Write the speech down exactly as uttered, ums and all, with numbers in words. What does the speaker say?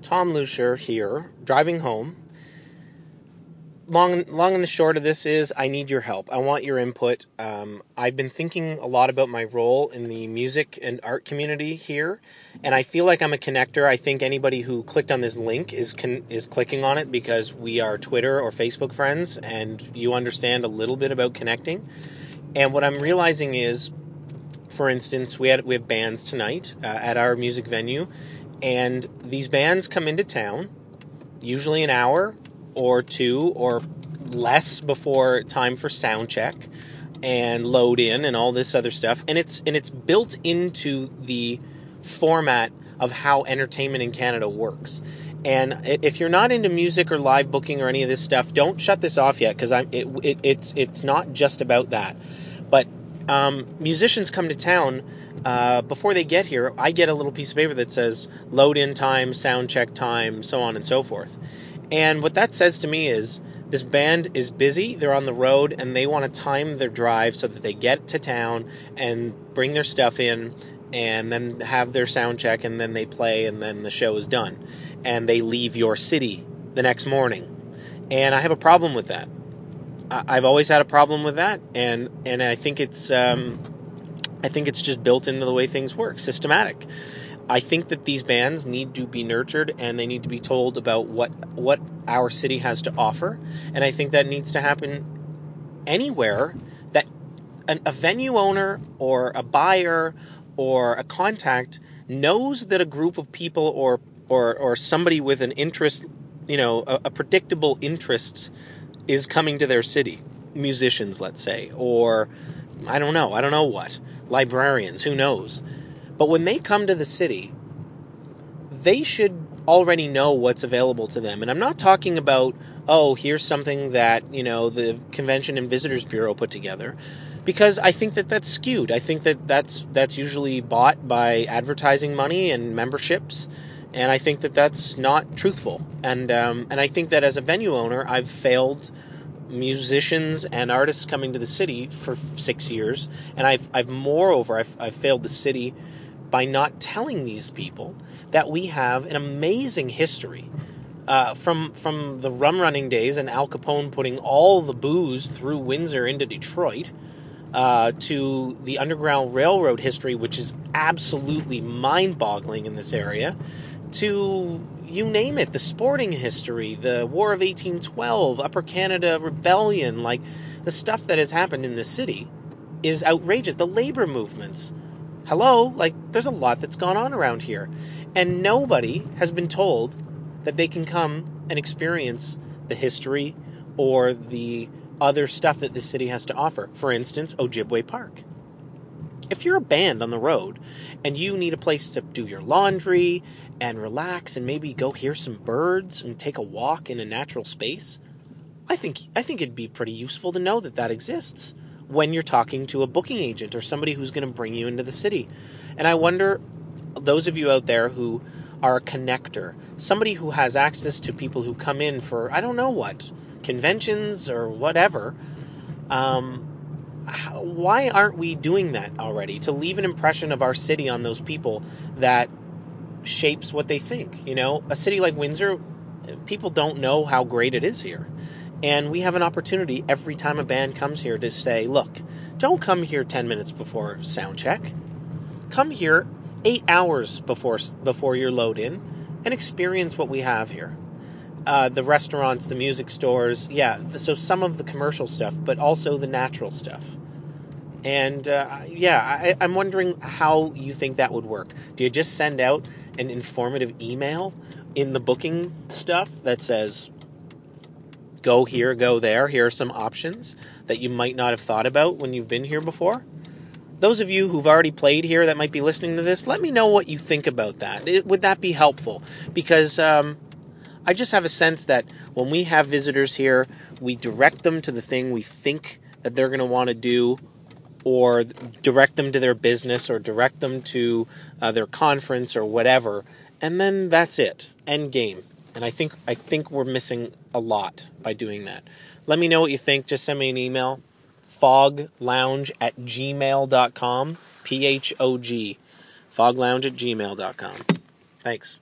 Tom Lucier here, driving home. Long, long and the short of this is I need your help. I want your input. Um, I've been thinking a lot about my role in the music and art community here, and I feel like I'm a connector. I think anybody who clicked on this link is con- is clicking on it because we are Twitter or Facebook friends, and you understand a little bit about connecting. And what I'm realizing is, for instance, we had we have bands tonight uh, at our music venue, and these bands come into town, usually an hour or two or less before time for sound check and load in and all this other stuff, and it's and it's built into the format of how entertainment in Canada works. And if you're not into music or live booking or any of this stuff, don't shut this off yet, because I'm it, it, it's it's not just about that. But um, musicians come to town. Uh, before they get here, I get a little piece of paper that says load in time, sound check time, so on and so forth. And what that says to me is this band is busy, they're on the road, and they want to time their drive so that they get to town and bring their stuff in and then have their sound check, and then they play, and then the show is done. And they leave your city the next morning. And I have a problem with that. I've always had a problem with that, and, and I think it's um, I think it's just built into the way things work, systematic. I think that these bands need to be nurtured, and they need to be told about what what our city has to offer. And I think that needs to happen anywhere that an, a venue owner or a buyer or a contact knows that a group of people or or or somebody with an interest, you know, a, a predictable interest is coming to their city. Musicians, let's say, or I don't know, I don't know what, librarians, who knows. But when they come to the city, they should already know what's available to them. And I'm not talking about, oh, here's something that, you know, the Convention and Visitors Bureau put together, because I think that that's skewed. I think that that's that's usually bought by advertising money and memberships, and I think that that's not truthful. And um, and I think that as a venue owner, I've failed musicians and artists coming to the city for six years, and I've I've moreover I've, I've failed the city by not telling these people that we have an amazing history uh, from from the rum running days and Al Capone putting all the booze through Windsor into Detroit, uh, to the Underground Railroad history, which is absolutely mind-boggling in this area, to you name it, the sporting history, the War of eighteen twelve, Upper Canada Rebellion, like the stuff that has happened in the city is outrageous. The labor movements. Hello, like, there's a lot that's gone on around here. And nobody has been told that they can come and experience the history or the other stuff that the city has to offer. For instance, Ojibwe Park. If you're a band on the road and you need a place to do your laundry and relax and maybe go hear some birds and take a walk in a natural space, I think I think it'd be pretty useful to know that that exists when you're talking to a booking agent or somebody who's going to bring you into the city. And I wonder, those of you out there who are a connector, somebody who has access to people who come in for, I don't know what, conventions or whatever, um, how, why aren't we doing that already? To leave an impression of our city on those people that shapes what they think. You know, a city like Windsor, people don't know how great it is here. And we have an opportunity every time a band comes here to say, look, don't come here ten minutes before sound check. Come here eight hours before before your load in and experience what we have here. Uh, the restaurants, the music stores, yeah, so some of the commercial stuff, but also the natural stuff. And, uh, yeah, I, I'm wondering how you think that would work. Do you just send out an informative email in the booking stuff that says, go here, go there, here are some options that you might not have thought about when you've been here before? Those of you who've already played here that might be listening to this, let me know what you think about that. It, would that be helpful? Because um, I just have a sense that when we have visitors here, we direct them to the thing we think that they're going to want to do, or direct them to their business, or direct them to uh, their conference or whatever, and then that's it. End game. And I think I think we're missing a lot by doing that. Let me know what you think. Just send me an email. foglounge at gmail dot com. P H O G. foglounge at gmail dot com. Thanks.